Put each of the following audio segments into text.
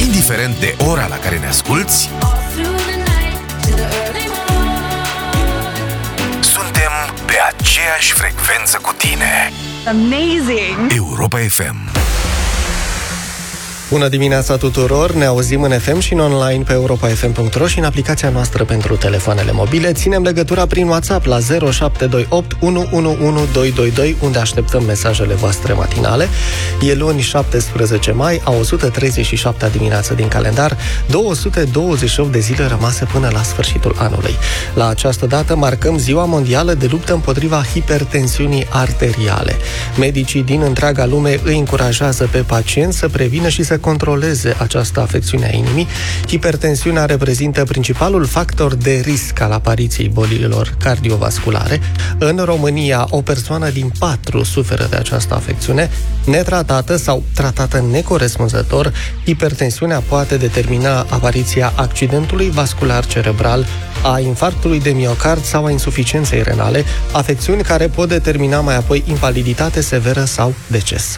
indiferent de ora la care ne asculți, suntem pe aceeași frecvență cu tine. Amazing! Europa FM. Bună dimineața tuturor! Ne auzim în FM și în online pe europafm.ro și în aplicația noastră pentru telefoanele mobile. Ținem legătura prin WhatsApp la 0728 111222, unde așteptăm mesajele voastre matinale. E luni 17 mai, a 137-a dimineață din calendar, 228 de zile rămase până la sfârșitul anului. La această dată marcăm Ziua Mondială de luptă împotriva hipertensiunii arteriale. Medicii din întreaga lume îi încurajează pe pacienți să prevină și să controleze această afecțiune a inimii. Hipertensiunea reprezintă principalul factor de risc al apariției bolilor cardiovasculare. În România, o persoană din 4 suferă de această afecțiune. Netratată sau tratată necorespunzător, hipertensiunea poate determina apariția accidentului vascular cerebral, a infarctului de miocard sau a insuficienței renale, afecțiuni care pot determina mai apoi invaliditate severă sau deces.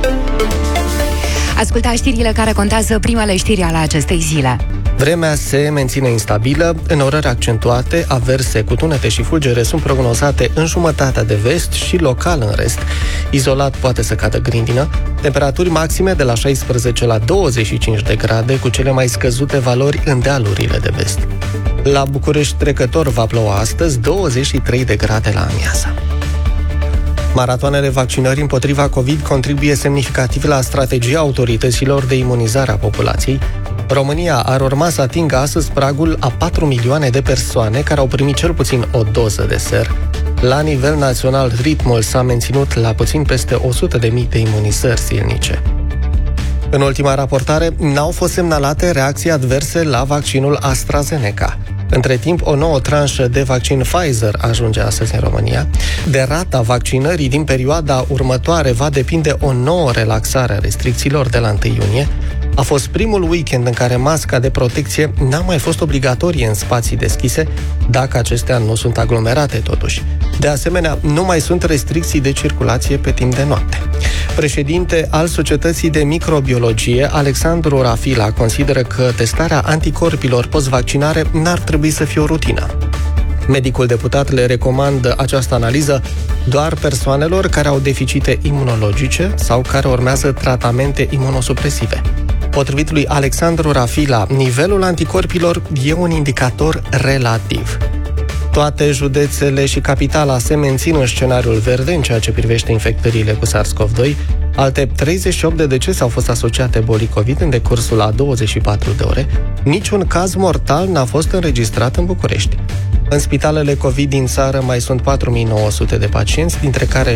Ascultați știrile care contează, primele știri ale acestei zile. Vremea se menține instabilă, înorări accentuate, averse cu tunete și fulgere sunt prognozate în jumătatea de vest și local în rest. Izolat poate să cadă grindină, temperaturi maxime de la 16 la 25 de grade, cu cele mai scăzute valori în dealurile de vest. La București trecător va ploua astăzi, 23 de grade la amiază. Maratoanele vaccinării împotriva COVID contribuie semnificativ la strategia autorităților de imunizare a populației. România ar urma să atingă astăzi pragul a 4 milioane de persoane care au primit cel puțin o doză de ser. La nivel național, ritmul s-a menținut la puțin peste 100.000 de imunizări zilnice. În ultima raportare, n-au fost semnalate reacții adverse la vaccinul AstraZeneca. Între timp, o nouă tranșă de vaccin Pfizer ajunge astăzi în România. De rata vaccinării din perioada următoare va depinde o nouă relaxare a restricțiilor de la 1 iunie. A fost primul weekend în care masca de protecție n-a mai fost obligatorie în spații deschise, dacă acestea nu sunt aglomerate totuși. De asemenea, nu mai sunt restricții de circulație pe timp de noapte. Președinte al Societății de Microbiologie, Alexandru Rafila, consideră că testarea anticorpilor post-vaccinare n-ar trebui să fie o rutină. Medicul deputat le recomandă această analiză doar persoanelor care au deficite imunologice sau care urmează tratamente imunosupresive. Potrivit lui Alexandru Rafila, nivelul anticorpilor e un indicator relativ. Toate județele și capitala se mențin în scenariul verde în ceea ce privește infectările cu SARS-CoV-2. Alte 38 de decese au fost asociate bolii COVID în decursul a 24 de ore. Niciun caz mortal n-a fost înregistrat în București. În spitalele COVID din țară mai sunt 4.900 de pacienți, dintre care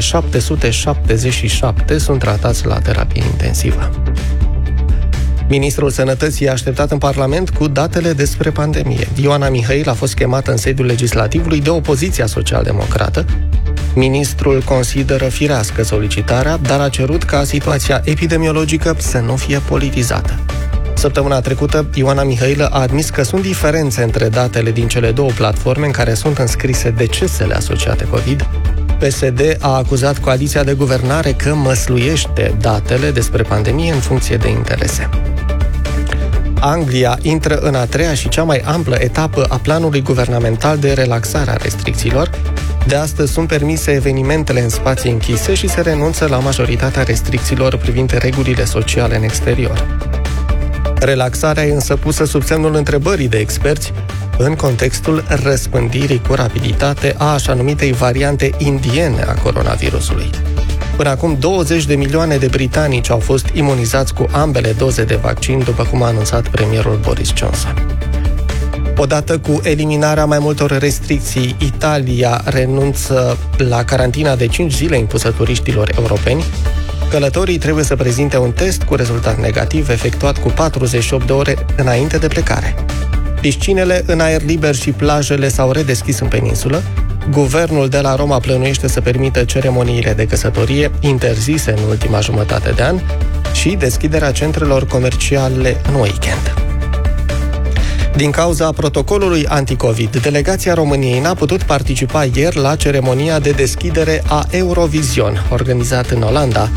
777 sunt tratați la terapie intensivă. Ministrul Sănătății a așteptat în Parlament cu datele despre pandemie. Ioana Mihail a fost chemată în sediul legislativului de opoziția social-democrată. Ministrul consideră firească solicitarea, dar a cerut ca situația epidemiologică să nu fie politizată. Săptămâna trecută, Ioana Mihailă a admis că sunt diferențe între datele din cele două platforme în care sunt înscrise decesele asociate COVID. PSD a acuzat coaliția de guvernare că măsluiește datele despre pandemie în funcție de interese. Anglia intră în a treia și cea mai amplă etapă a planului guvernamental de relaxare a restricțiilor. De astăzi sunt permise evenimentele în spații închise și se renunță la majoritatea restricțiilor privind regulile sociale în exterior. Relaxarea e însă pusă sub semnul întrebării de experți în contextul răspândirii cu rapiditate a așa numitei variante indiene a coronavirusului. Până acum, 20 de milioane de britanici au fost imunizați cu ambele doze de vaccin, după cum a anunțat premierul Boris Johnson. Odată cu eliminarea mai multor restricții, Italia renunță la carantina de 5 zile impusă turiștilor europeni. Călătorii trebuie să prezinte un test cu rezultat negativ efectuat cu 48 de ore înainte de plecare. Piscinele în aer liber și plajele s-au redeschis în peninsulă. Guvernul de la Roma plănuiește să permită ceremoniile de căsătorie interzise în ultima jumătate de an și deschiderea centrelor comerciale în weekend. Din cauza protocolului anticovid, delegația României n-a putut participa ieri la ceremonia de deschidere a Eurovision, organizată în Olanda.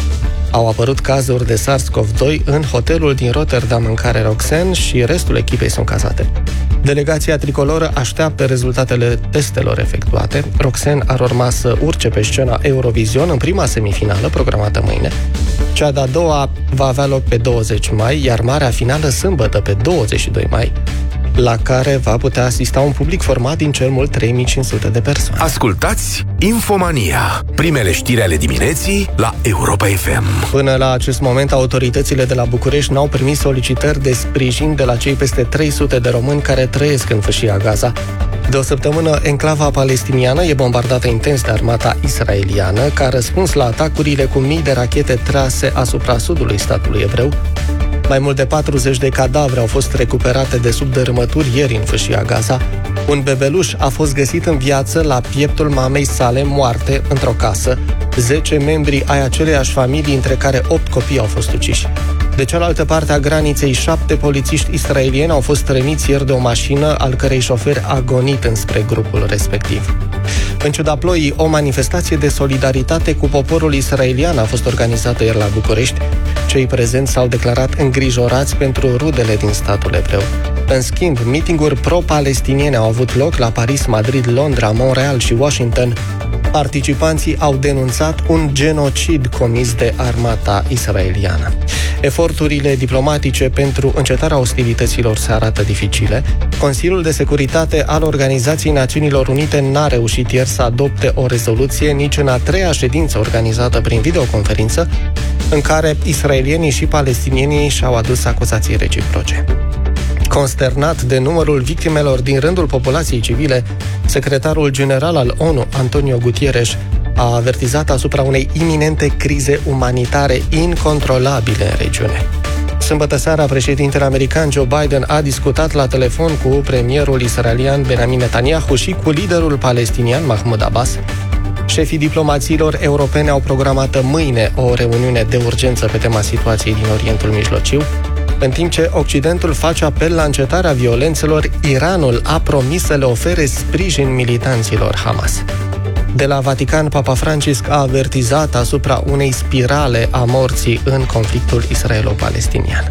Au apărut cazuri de SARS-CoV-2 în hotelul din Rotterdam în care Roxanne și restul echipei sunt cazate. Delegația tricoloră așteaptă rezultatele testelor efectuate. Roxanne ar urma să urce pe scena Eurovision în prima semifinală, programată mâine. Cea de-a doua va avea loc pe 20 mai, iar marea finală sâmbătă pe 22 mai, la care va putea asista un public format din cel mult 3500 de persoane. Ascultați Infomania, primele știri ale dimineții la Europa FM. Până la acest moment, autoritățile de la București n-au primit solicitări de sprijin de la cei peste 300 de români care trăiesc în fâșia Gaza. De o săptămână, enclava palestiniană e bombardată intens de armata israeliană, ca răspuns la atacurile cu mii de rachete trase asupra sudului statului evreu. Mai mult de 40 de cadavre au fost recuperate de sub dărâmături ieri în fâșia Gaza. Un bebeluș a fost găsit în viață la pieptul mamei sale moarte într-o casă. 10 membri ai aceleiași familii, între care 8 copii au fost uciși. De cealaltă parte a graniței, 7 polițiști israelieni au fost răniți ieri de o mașină, al cărei șofer a gonit înspre grupul respectiv. În ciuda ploii, o manifestație de solidaritate cu poporul israelian a fost organizată ieri la București. Cei prezenți s-au declarat îngrijorați pentru rudele din statul evreu. În schimb, mitinguri pro-palestiniene au avut loc la Paris, Madrid, Londra, Montreal și Washington. Participanții au denunțat un genocid comis de armata israeliană. Eforturile diplomatice pentru încetarea ostilităților se arată dificile. Consiliul de Securitate al Organizației Națiunilor Unite n-a reușit ieri să adopte o rezoluție nici în a treia ședință organizată prin videoconferință, în care israelienii și palestinienii și-au adus acuzații reciproce. Consternat de numărul victimelor din rândul populației civile, secretarul general al ONU, Antonio Guterres, a avertizat asupra unei iminente crize umanitare incontrolabile în regiune. Sâmbătă seara, președintele american Joe Biden a discutat la telefon cu premierul israelian Benjamin Netanyahu și cu liderul palestinian Mahmoud Abbas. Șefii diplomațiilor europene au programat mâine o reuniune de urgență pe tema situației din Orientul Mijlociu. În timp ce Occidentul face apel la încetarea violențelor, Iranul a promis să le ofere sprijin militanților Hamas. De la Vatican, Papa Francisc a avertizat asupra unei spirale a morții în conflictul israelo-palestinian.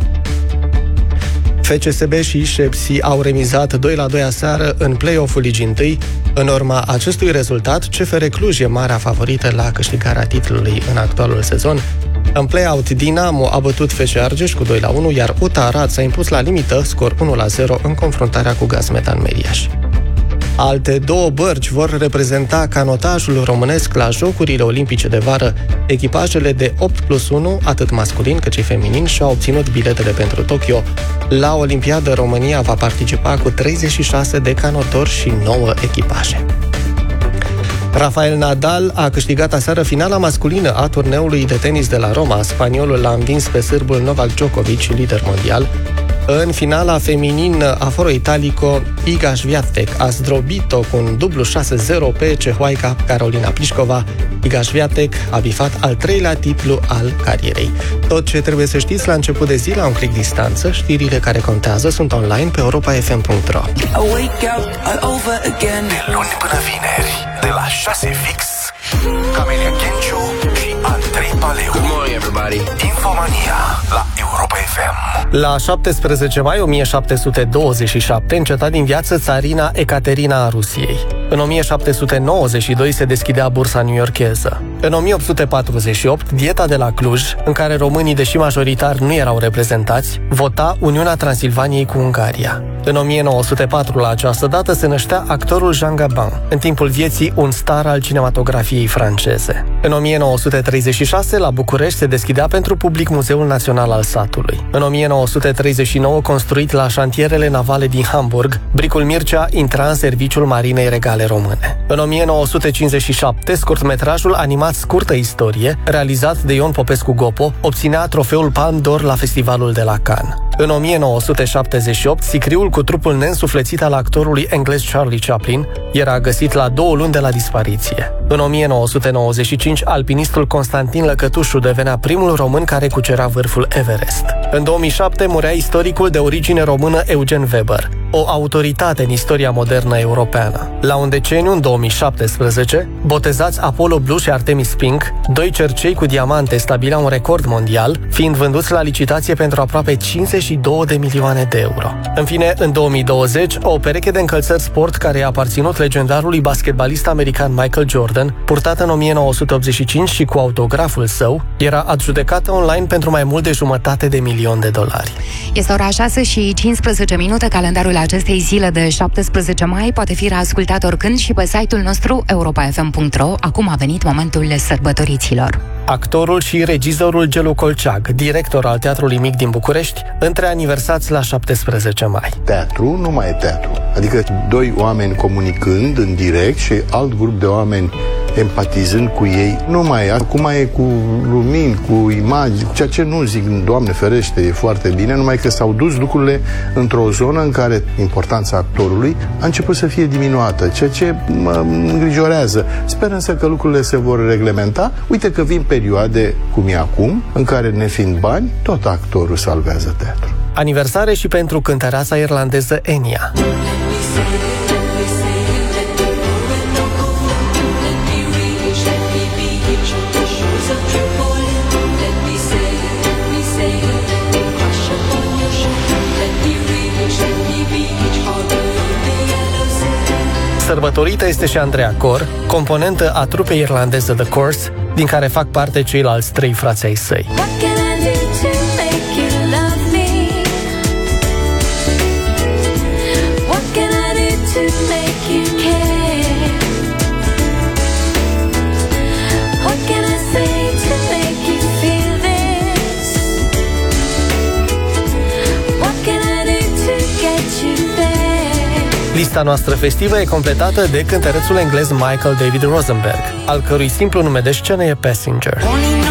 FCSB și Șepsi au remizat 2-2 aseară în play-off-ul Ligii 1. În urma acestui rezultat, CFR Cluj e marea favorită la câștigarea titlului în actualul sezon. În play-out, Dinamo a bătut FC Argeș cu 2-1, iar UTA Arad s-a impus la limită, scor 1-0 în confruntarea cu Gazmetan Mediaș. Alte două bărci vor reprezenta canotajul românesc la Jocurile Olimpice de vară. Echipajele de 8+1, atât masculin cât și feminin, și-au obținut biletele pentru Tokyo. La Olimpiadă, România va participa cu 36 de canotori și 9 echipaje. Rafael Nadal a câștigat aseară finala masculină a turneului de tenis de la Roma. Spaniolul l-a învins pe sârbul Novak Djokovic, lider mondial. În finala feminină, afro-italico Iga Swiatek a zdrobit-o cu un dublu 6-0 pe cehoaica Carolina Pliskova. Iga Swiatek a bifat al 3-lea titlu al carierei. Tot ce trebuie să știți la început de zi, la un click distanță. Știrile care contează sunt online pe europafm.ro. De luni până vineri, de la 6 fix, Camelia Ghenciu și Andrei Paleu. Good morning, everybody. Infomania la Europa FM. La 17 mai 1727 înceta din viață țarina Ecaterina a Rusiei. În 1792 se deschidea bursa newyorkeză. În 1848, Dieta de la Cluj, în care românii, deși majoritari nu erau reprezentați, vota Uniunea Transilvaniei cu Ungaria. În 1904, la această dată, se năștea actorul Jean Gabin, în timpul vieții un star al cinematografiei franceze. În 1936, la București, se deschidea pentru public Muzeul Național al Satului. În 1939, construit la șantierele navale din Hamburg, Bricul Mircea intra în serviciul Marinei Regale Române. În 1957, scurtmetrajul animat Scurtă Istorie, realizat de Ion Popescu Gopo, obținea trofeul Palme d'Or la Festivalul de la Cannes. În 1978, sicriul cu trupul neînsuflețit al actorului englez Charlie Chaplin era găsit la 2 luni de la dispariție. În 1995, alpinistul Constantin Lăcătușu devenea primul român care cucera vârful Everest. În 2007 murea istoricul de origine română Eugen Weber, o autoritate în istoria modernă europeană. La un deceniu, în 2017, botezați Apollo Blue și Artemis Pink, 2 cercei cu diamante stabileau un record mondial, fiind vânduți la licitație pentru aproape 52 de milioane de euro. În fine, în 2020, o pereche de încălțări sport care i-a aparținut legendarului basketbalist american Michael Jordan, purtată în 1985 și cu autograful său, era adjudecată online pentru mai mult de $500 million. Este ora 6:15, calendarul acestei zile de 17 mai poate fi reascultat oricând și pe site-ul nostru europafm.ro. Acum a venit momentul sărbătoriților. Actorul și regizorul Gelu Colceag, director al Teatrului Mic din București, între aniversați la 17 mai. Teatru nu mai e teatru. Adică 2 oameni comunicând în direct și alt grup de oameni empatizând cu ei. Nu mai e. Acum e cu lumini, cu imagini, ceea ce nu zic, Doamne ferește, e foarte bine, numai că s-au dus lucrurile într-o zonă în care importanța actorului a început să fie diminuată, ceea ce mă îngrijorează. Sper însă că lucrurile se vor reglementa. Uite că vin perioade, cum e acum, în care, nefiind bani, tot actorul salvează teatru. Aniversare și pentru cântăreața irlandeză Enya. Sărbătorită este și Andrea Cor, componentă a trupei irlandeze The Course, din care fac parte ceilalți 3 frați ai săi. Lista noastră festivă e completată de cântărețul englez Michael David Rosenberg, al cărui simplu nume de scenă e Passenger.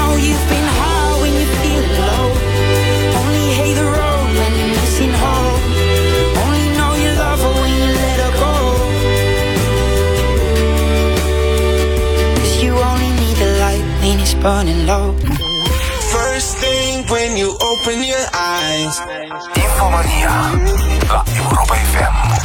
Infomania la Europa FM.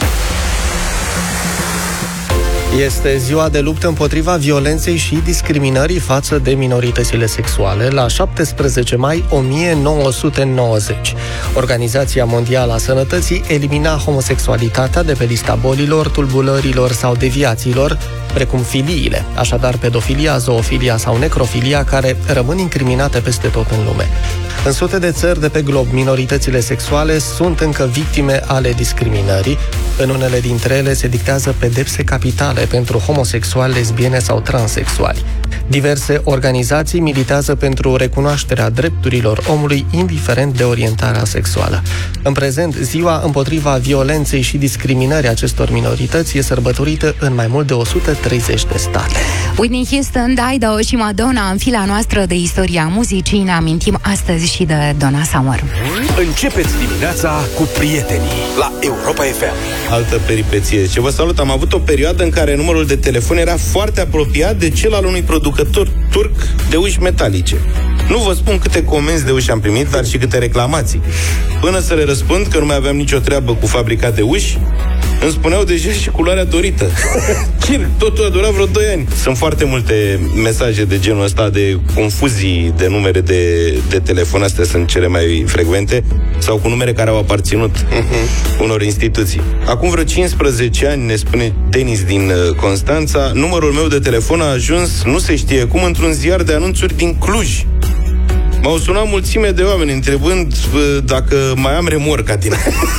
Este ziua de luptă împotriva violenței și discriminării față de minoritățile sexuale la 17 mai 1990. Organizația Mondială a Sănătății elimina homosexualitatea de pe lista bolilor, tulburărilor sau deviațiilor, precum filiile, așadar pedofilia, zoofilia sau necrofilia, care rămân incriminate peste tot în lume. În sute de țări de pe glob, minoritățile sexuale sunt încă victime ale discriminării. În unele dintre ele se dictează pedepse capitale pentru homosexuali, lesbiene sau transexuali. Diverse organizații militează pentru recunoașterea drepturilor omului, indiferent de orientarea sexuală. În prezent, ziua împotriva violenței și discriminării acestor minorități e sărbătorită în mai mult de 130 de state. Whitney Houston, Dido și Madonna în fila noastră de istoria muzicii. Ne amintim astăzi și de Donna Summer. Începeți dimineața cu prietenii la Europa FM. Altă peripeție. Ce vă salut, am avut o perioadă în care numărul de telefon era foarte apropiat de cel al unui producător turc de uși metalice. Nu vă spun câte comenzi de uși am primit, dar și câte reclamații. Până să le răspund că nu mai aveam nicio treabă cu fabrica de uși, îmi spuneau deja și culoarea dorită. Totul a durat vreo 2 ani. Sunt foarte multe mesaje de genul ăsta, de confuzii de numere de telefon. Astea sunt cele mai frecvente, sau cu numere care au aparținut unor instituții. Acum vreo 15 ani, ne spune Denis din Constanța, numărul meu de telefon a ajuns, nu se știe cum, într-un ziar de anunțuri din Cluj. M-au sunat mulțime de oameni întrebând dacă mai am remorca din...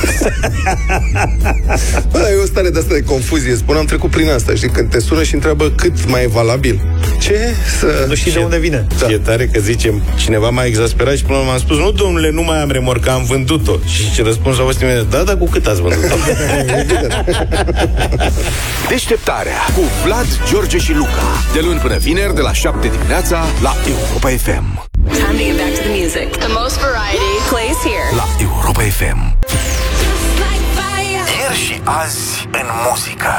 Bă, e o stare de asta de confuzie. Spun, am trecut prin asta, știi, când te sună și întreabă cât mai e valabil. Ce? Nu știi de unde vine. Da. E tare că zicem, cineva m-a exasperat și până m-am spus, nu, domnule, nu mai am remorca, am vândut-o. Și ce răspuns a fost imediat, da, dar cu cât ați vândut-o? Deșteptarea cu Vlad, George și Luca. De luni până vineri, de la 7 dimineața, la Europa FM. Time to get back to the music. The most variety plays here. La Europa FM. Ieri și azi în muzică.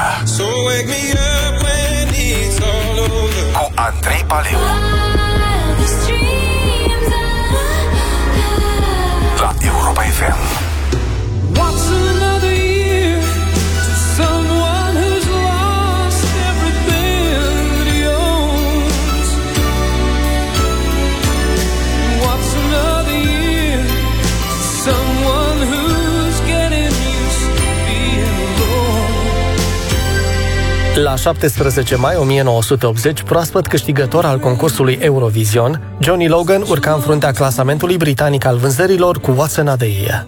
Cu Andrei Paleu. La Europa FM. La 17 mai 1980, proaspăt câștigător al concursului Eurovision, Johnny Logan urca în fruntea clasamentului britanic al vânzărilor cu What's Another Year.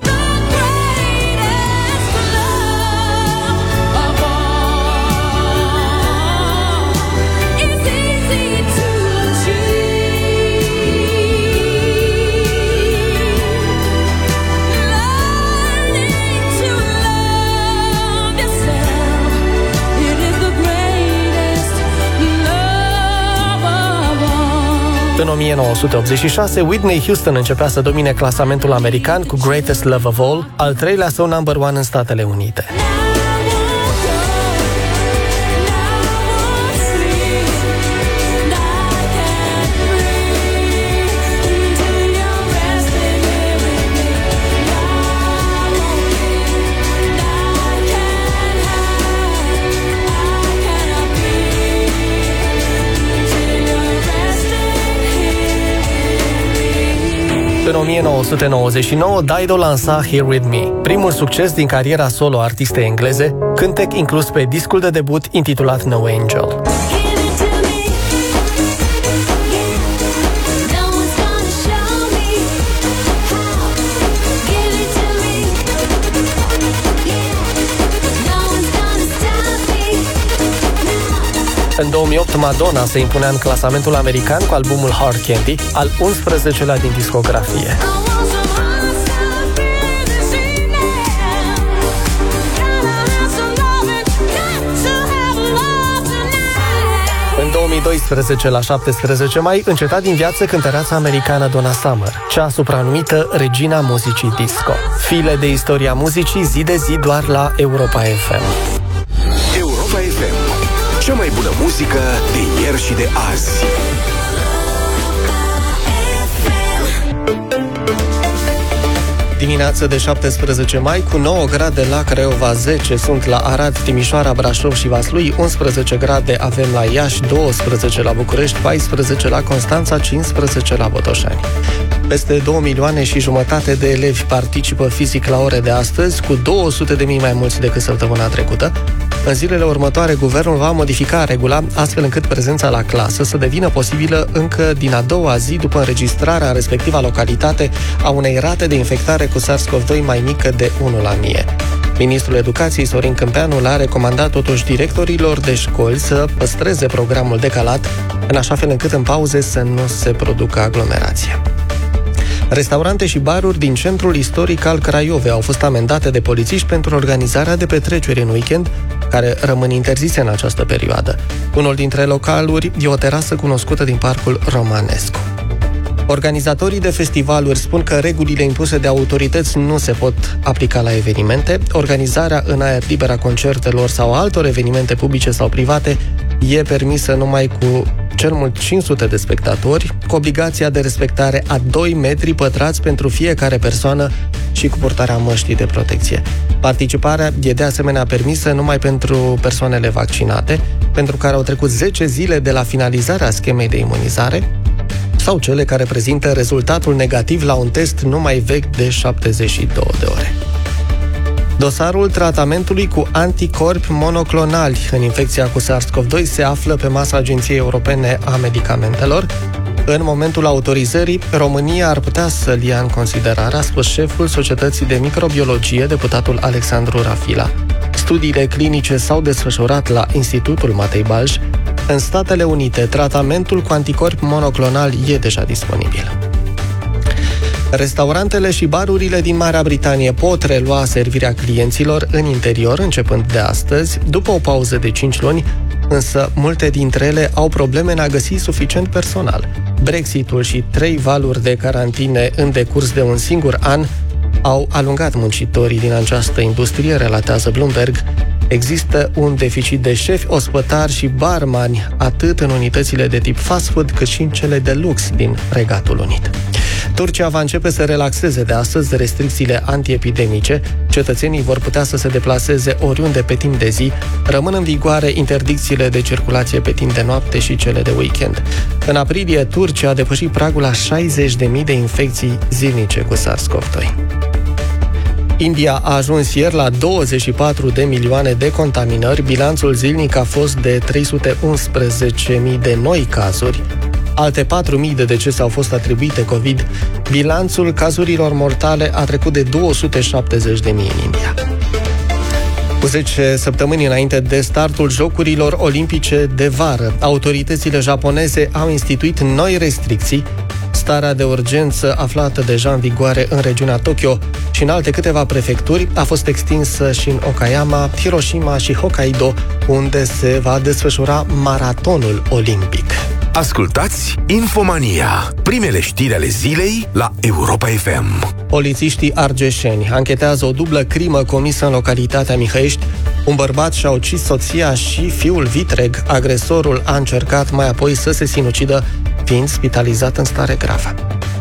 În 1986, Whitney Houston începea să domine clasamentul american cu Greatest Love of All, al treilea său number one în Statele Unite. În 1999, Dido lansa Here With Me, primul succes din cariera solo a artistei engleze, cântec inclus pe discul de debut intitulat No Angel. În 2008, Madonna se impunea în clasamentul american cu albumul Hard Candy, al 11-lea din discografie. În 2012, la 17 mai, înceta din viață cântăreața americană Donna Summer, cea supranumită Regina Muzicii Disco. File de istoria muzicii zi de zi doar la Europa FM. Europa FM. Cea mai bună muzică de ieri și de azi. Dimineață de 17 mai, cu 9 grade la Craiova, 10 sunt la Arad, Timișoara, Brașov și Vaslui, 11 grade avem la Iași, 12 la București, 14 la Constanța, 15 la Botoșani. Peste 2 milioane și jumătate de elevi participă fizic la ore de astăzi, cu 200.000 mai mulți decât săptămâna trecută. În zilele următoare, guvernul va modifica regula astfel încât prezența la clasă să devină posibilă încă din a doua zi după înregistrarea în respectiva localitate a unei rate de infectare cu SARS-CoV-2 mai mică de 1 la 1000. Ministrul Educației, Sorin Câmpeanu, l-a recomandat totuși directorilor de școli să păstreze programul decalat, în așa fel încât în pauze să nu se producă aglomerație. Restaurante și baruri din centrul istoric al Craiovei au fost amendate de polițiști pentru organizarea de petreceri în weekend, care rămân interzise în această perioadă. Unul dintre localuri e o terasă cunoscută din Parcul Romanescu. Organizatorii de festivaluri spun că regulile impuse de autorități nu se pot aplica la evenimente. Organizarea în aer liber a concertelor sau altor evenimente publice sau private e permisă numai cu cel mult 500 de spectatori, cu obligația de respectare a 2 metri pătrați pentru fiecare persoană și cu purtarea măștii de protecție. Participarea e de asemenea permisă numai pentru persoanele vaccinate, pentru care au trecut 10 zile de la finalizarea schemei de imunizare, sau cele care prezintă rezultatul negativ la un test nu mai vechi de 72 de ore. Dosarul tratamentului cu anticorpi monoclonali în infecția cu SARS-CoV-2 se află pe masa Agenției Europene a Medicamentelor. În momentul autorizării, România ar putea să-l ia în considerare, a spus șeful Societății de Microbiologie, deputatul Alexandru Rafila. Studiile clinice s-au desfășurat la Institutul Matei Balș. În Statele Unite, tratamentul cu anticorpi monoclonali e deja disponibil. Restaurantele și barurile din Marea Britanie pot relua servirea clienților în interior începând de astăzi, după o pauză de 5 luni, însă multe dintre ele au probleme în a găsi suficient personal. Brexitul și 3 valuri de carantine în decurs de un singur an au alungat muncitorii din această industrie, relatează Bloomberg. Există un deficit de șefi, ospătari și barmani, atât în unitățile de tip fast food, cât și în cele de lux din Regatul Unit. Turcia va începe să relaxeze de astăzi restricțiile antiepidemice. Cetățenii vor putea să se deplaseze oriunde pe timp de zi. Rămân în vigoare interdicțiile de circulație pe timp de noapte și cele de weekend. În aprilie, Turcia a depășit pragul la 60.000 de infecții zilnice cu SARS-CoV-2. India a ajuns ieri la 24 de milioane de contaminări. Bilanțul zilnic a fost de 311.000 de noi cazuri. Alte 4.000 de decese au fost atribuite COVID. Bilanțul cazurilor mortale a trecut de 270.000 în India. Cu 10 săptămâni înainte de startul Jocurilor Olimpice de vară, autoritățile japoneze au instituit noi restricții. Starea de urgență aflată deja în vigoare în regiunea Tokyo și în alte câteva prefecturi a fost extinsă și în Okayama, Hiroshima și Hokkaido, unde se va desfășura maratonul olimpic. Ascultați Infomania, primele știri ale zilei la Europa FM. Polițiștii argeșeni anchetează o dublă crimă comisă în localitatea Mihăiești. Un bărbat și-a ucis soția și fiul vitreg. Agresorul a încercat mai apoi să se sinucidă, fiind spitalizat în stare gravă.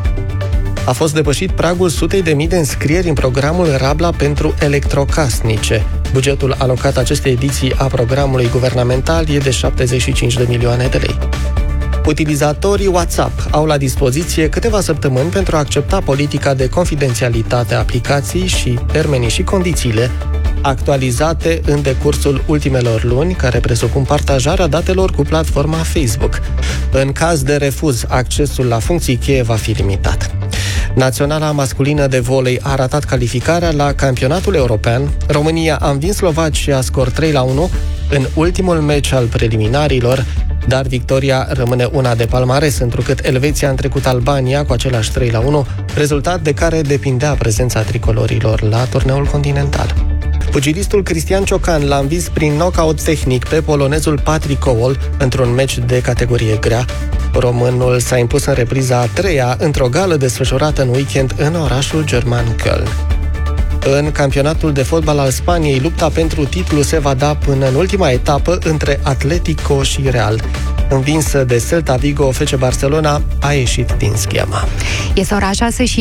A fost depășit pragul 100.000 de înscrieri în programul Rabla pentru electrocasnice. Bugetul alocat acestei ediții a programului guvernamental e de 75 de milioane de lei. Utilizatorii WhatsApp au la dispoziție câteva săptămâni pentru a accepta politica de confidențialitate a aplicației și termenii și condițiile actualizate în decursul ultimelor luni, care presupun partajarea datelor cu platforma Facebook. În caz de refuz, accesul la funcții cheie va fi limitat. Naționala masculină de volei a ratat calificarea la campionatul european. România a învins Slovacia scor 3-1 în ultimul meci al preliminarilor, dar victoria rămâne una de palmares, întrucât Elveția a întrecut Albania cu același 3-1, rezultat de care depindea prezența tricolorilor la turneul continental. Pugilistul Cristian Ciocan l-a învins prin knockout tehnic pe polonezul Patrick Cowell într-un meci de categorie grea. Românul s-a impus în repriza a treia într-o gală desfășurată în weekend în orașul german Köln. În campionatul de fotbal al Spaniei, lupta pentru titlu se va da până în ultima etapă între Atletico și Real. Învinsă de Celta Vigo, FC Barcelona a ieșit din schema. Este ora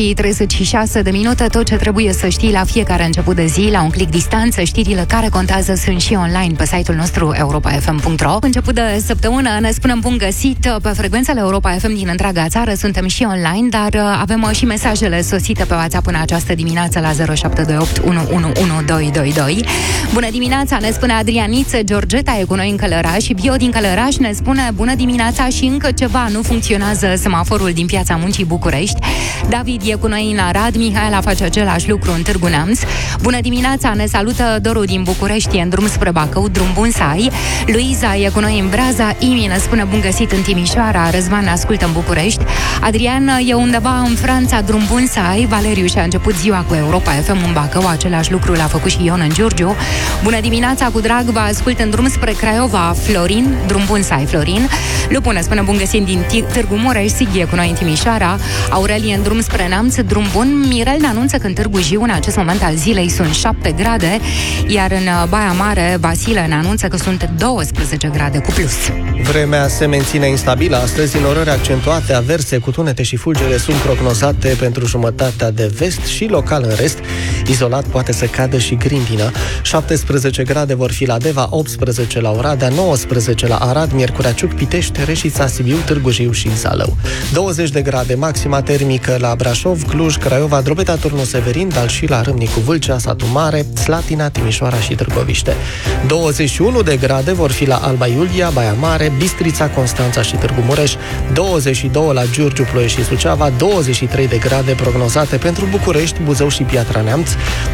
6:36, tot ce trebuie să știi la fiecare început de zi, la un click distanță. Știrile care contează sunt și online pe site-ul nostru europafm.ro. Început de săptămână ne spunem bun găsit pe frecvențele Europa FM din întreaga țară. Suntem și online, dar avem și mesajele sosite pe WhatsApp în această dimineață la 0728 111222. Bună dimineața, ne spune Adrianiță. Georgeta e cu noi în Călăraș și Bio din Călăraș ne spune bună dimineața și încă ceva, nu funcționează semaforul din Piața Muncii București. David e cu noi în Arad, Mihaela face același lucru în Târgu Neamț. Bună dimineața, ne salută Doru din București, e în drum spre Bacău, drum bun să ai. Luiza e cu noi în Braza, Imi ne spune bun găsit în Timișoara, Răzvan ne ascultă în București. Adrian e undeva în Franța, drum bun să ai. Valeriu și-a început ziua cu Europa FM în Bacău, același lucru l-a făcut și Ion în Giurgiu. Bună dimineața, cu drag vă ascult în drum spre Craiova, Florin, drum bun să ai, Florin. Lupu ne spune bun găsit din Târgu Mureș, Sighi e cu noi în Timișoara, Aurelie în drum spre Neamț, drum bun. Mirel ne anunță că în Târgu Jiu, în acest moment al zilei, sunt 7 grade, iar în Baia Mare, Vasile ne anunță că sunt 12 grade cu plus. Vremea se menține instabilă astăzi, înnorări accentuate, averse cu tunete și fulgere sunt prognozate pentru jumătatea de vest și local în rest. Izolat poate să cadă și grindină. 17 grade vor fi la Deva, 18 la Oradea, 19 la Arad, Miercurea Ciuc, Pitești, Reșița, Sibiu, Târgu Jiu și Zalău. 20 de grade maxima termică la Brașov, Cluj, Craiova, Drobeta, Turnu Severin, dar și la Râmnicu Vâlcea, Satu Mare, Slatina, Timișoara și Târgoviște. 21 de grade vor fi la Alba Iulia, Baia Mare, Bistrița, Constanța și Târgu Mureș, 22 la Giurgiu, Ploiești și Suceava, 23 de grade prognozate pentru București, Buzău și Piatra Neamț,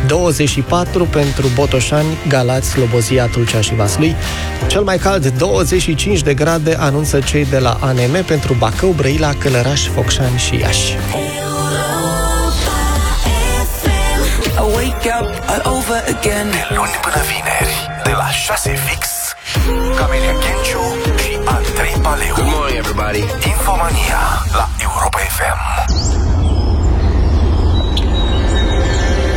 24 pentru Botoșani, Galați, Slobozia, Tulcea și Vaslui. Cel mai cald 25 de grade anunță cei de la ANM pentru Bacău, Brăila, Călăraș, Focșani și Iași. De luni până vineri, de la 6 fix, Camelia Ghenciu și Andrei Paleu. Good morning, everybody. Infomania la Europa FM.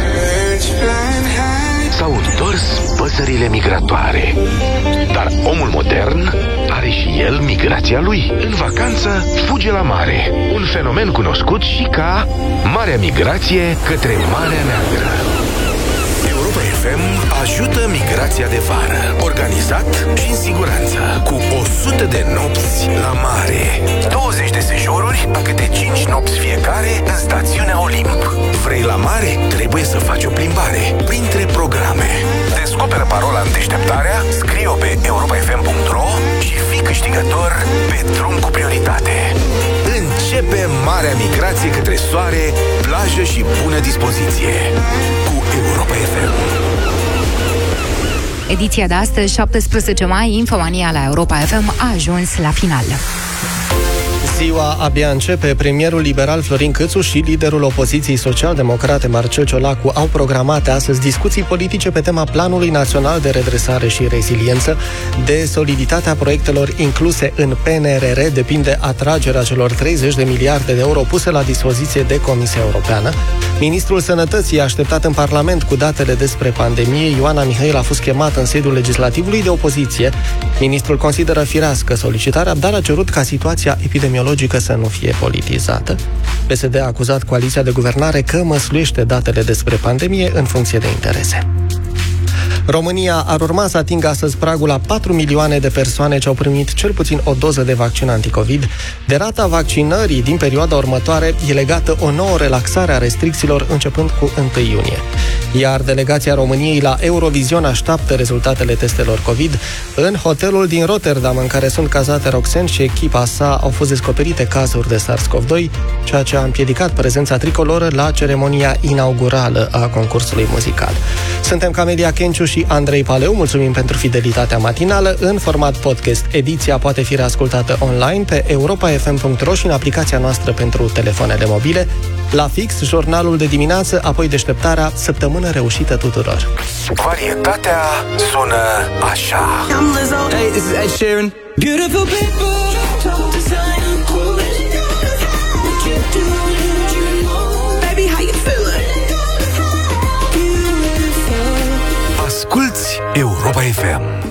păsările migratoare. Dar omul modern are și el migrația lui. În vacanță fuge la mare, un fenomen cunoscut și ca Marea Migrație către Marea Neagră. Europa FM ajută migrația de vară, organizat și în siguranță, cu 100 de nopți la mare, 20 de sejururi, a câte 5 nopți fiecare în stațiunea Olimp. Vrei la mare? Trebuie să faci o plimbare printre programe. Descoperă parola în deșteptarea, scrie-o pe europafm.ro și fii câștigător pe drum cu prioritate. Începe Marea Migrație către soare, plajă și bună dispoziție cu Europa FM. Ediția de astăzi, 17 mai, Infomania la Europa FM a ajuns la final. Ziua abia începe. Premierul liberal Florin Cîțu și liderul opoziției social-democrate Marcel Ciolacu au programate astăzi discuții politice pe tema Planului Național de Redresare și Reziliență. De soliditatea proiectelor incluse în PNRR depinde atragerea celor 30 de miliarde de euro puse la dispoziție de Comisia Europeană. Ministrul Sănătății a așteptat în Parlament cu datele despre pandemie. Ioana Mihail a fost chemată în sediul legislativului de opoziție. Ministrul consideră firească solicitarea, dar a cerut ca situația epidemiologică să nu fie politizată. PSD a acuzat coaliția de guvernare că măsluiește datele despre pandemie în funcție de interese. România ar urma să atingă astăzi pragul la 4 milioane de persoane ce au primit cel puțin o doză de vaccin anticovid. De rata vaccinării din perioada următoare e legată o nouă relaxare a restricțiilor începând cu 1 iunie. Iar delegația României la Eurovision așteaptă rezultatele testelor COVID. În hotelul din Rotterdam, în care sunt cazate Roxanne și echipa sa, au fost descoperite cazuri de SARS-CoV-2, ceea ce a împiedicat prezența tricoloră la ceremonia inaugurală a concursului muzical. Suntem Camelia Kenciu și Andrei Paleu, mulțumim pentru fidelitatea matinală. În format podcast, ediția poate fi reascultată online pe europafm.ro și în aplicația noastră pentru telefoanele mobile. La fix, jurnalul de dimineață, apoi deșteptarea. Săptămână reușită tuturor! Varietatea sună așa. Hey, this is Ed Sheeran. Beautiful people, top designer clothes. What you doing? Baby, how you feeling? Asculți Europa FM.